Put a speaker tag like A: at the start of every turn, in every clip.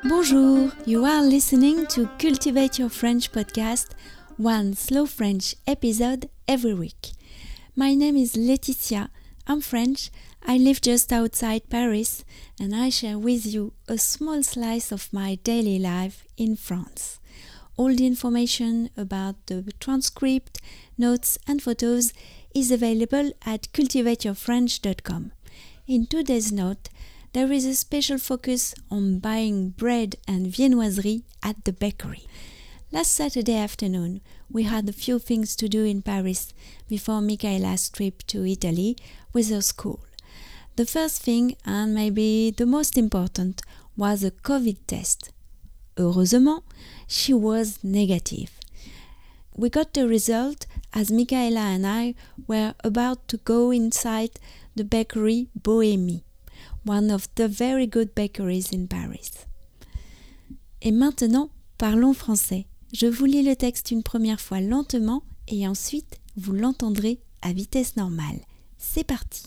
A: Bonjour, you are listening to Cultivate Your French podcast, one slow French episode every week. My name is Laetitia, I'm French, I live just outside Paris and I share with you a small slice of my daily life in France. All the information about the transcript, notes and photos is available at cultivateyourfrench.com. In today's note, there is a special focus on buying bread and viennoiserie at the bakery. Last Saturday afternoon, we had a few things to do in Paris before Michaela's trip to Italy with her school. The first thing, and maybe the most important, was a COVID test. Heureusement, she was negative. We got the result as Michaela and I were about to go inside the bakery Bohémie, one of the very good bakeries in Paris. Et maintenant, parlons français. Je vous lis le texte une première fois lentement et ensuite vous l'entendrez à vitesse normale. C'est parti.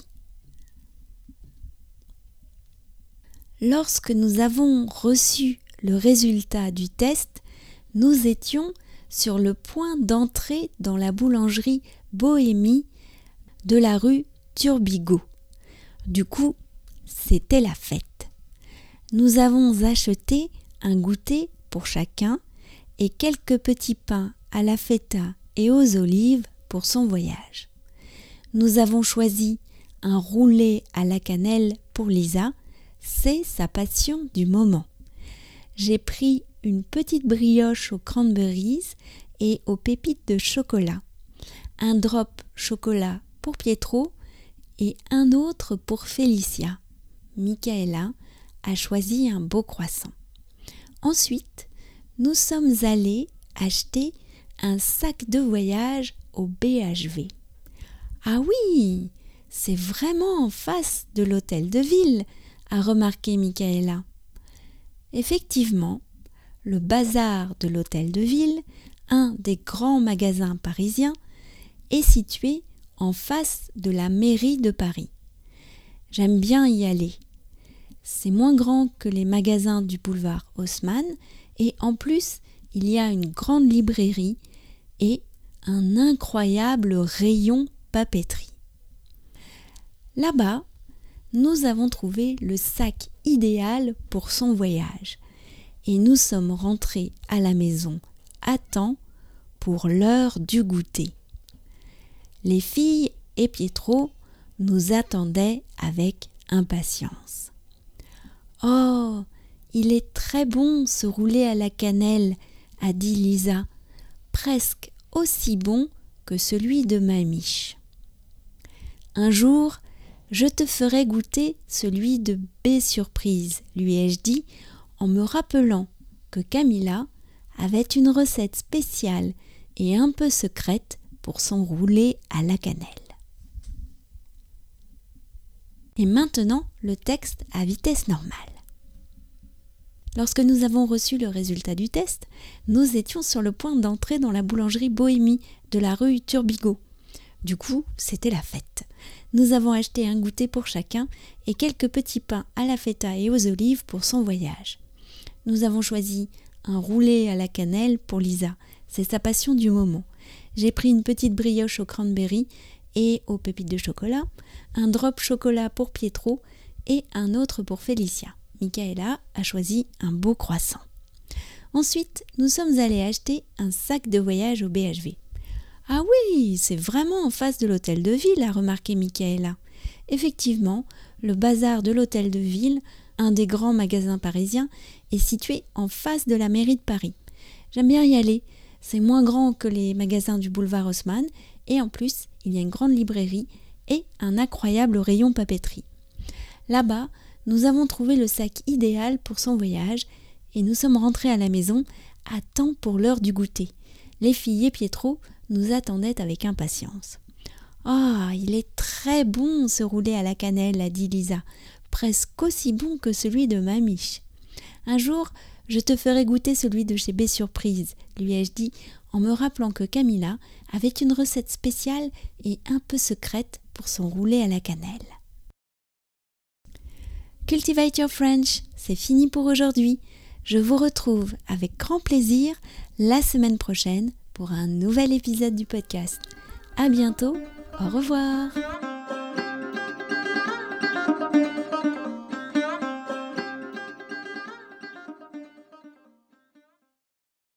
A: Lorsque nous avons reçu le résultat du test, nous étions sur le point d'entrer dans la boulangerie Bohémie de la rue Turbigo. Du coup, c'était la fête. Nous avons acheté un goûter pour chacun et quelques petits pains à la feta et aux olives pour son voyage. Nous avons choisi un roulé à la cannelle pour Lisa, c'est sa passion du moment. J'ai pris une petite brioche aux cranberries et aux pépites de chocolat, un drop chocolat pour Pietro et un autre pour Félicia. Michaela a choisi un beau croissant. Ensuite, nous sommes allés acheter un sac de voyage au BHV. Ah oui, c'est vraiment en face de l'hôtel de ville, a remarqué Michaela. Effectivement, le bazar de l'hôtel de ville, un des grands magasins parisiens, est situé en face de la mairie de Paris. J'aime bien y aller. C'est moins grand que les magasins du boulevard Haussmann et en plus, il y a une grande librairie et un incroyable rayon papeterie. Là-bas, nous avons trouvé le sac idéal pour son voyage et nous sommes rentrés à la maison à temps pour l'heure du goûter. Les filles et Pietro nous attendaient avec impatience. « Oh, il est très bon ce roulé à la cannelle » a dit Lisa, presque aussi bon que celui de Mamiche. « Un jour, je te ferai goûter celui de B-Surprise » lui ai-je dit en me rappelant que Camilla avait une recette spéciale et un peu secrète pour son roulé à la cannelle. Et maintenant, le texte à vitesse normale. Lorsque nous avons reçu le résultat du test, nous étions sur le point d'entrer dans la boulangerie Bohémie de la rue Turbigo. Du coup, c'était la fête. Nous avons acheté un goûter pour chacun et quelques petits pains à la feta et aux olives pour son voyage. Nous avons choisi un roulé à la cannelle pour Lisa, c'est sa passion du moment. J'ai pris une petite brioche aux cranberries et aux pépites de chocolat, un drop chocolat pour Pietro et un autre pour Félicia. Michaela a choisi un beau croissant. Ensuite, nous sommes allés acheter un sac de voyage au BHV. Ah oui, c'est vraiment en face de l'hôtel de ville, a remarqué Michaela. Effectivement, le bazar de l'hôtel de ville, un des grands magasins parisiens, est situé en face de la mairie de Paris. J'aime bien y aller, c'est moins grand que les magasins du boulevard Haussmann et en plus, il y a une grande librairie et un incroyable rayon papeterie. Là-bas, nous avons trouvé le sac idéal pour son voyage et nous sommes rentrés à la maison à temps pour l'heure du goûter. Les filles et Pietro nous attendaient avec impatience. « Ah, il est très bon ce roulé à la cannelle » a dit Lisa, presque aussi bon que celui de Mamiche. « Un jour, je te ferai goûter celui de chez B-Surprise » lui ai-je dit en me rappelant que Camilla avait une recette spéciale et un peu secrète pour son roulé à la cannelle. Cultivate Your French, c'est fini pour aujourd'hui. Je vous retrouve avec grand plaisir la semaine prochaine pour un nouvel épisode du podcast. À bientôt, au revoir.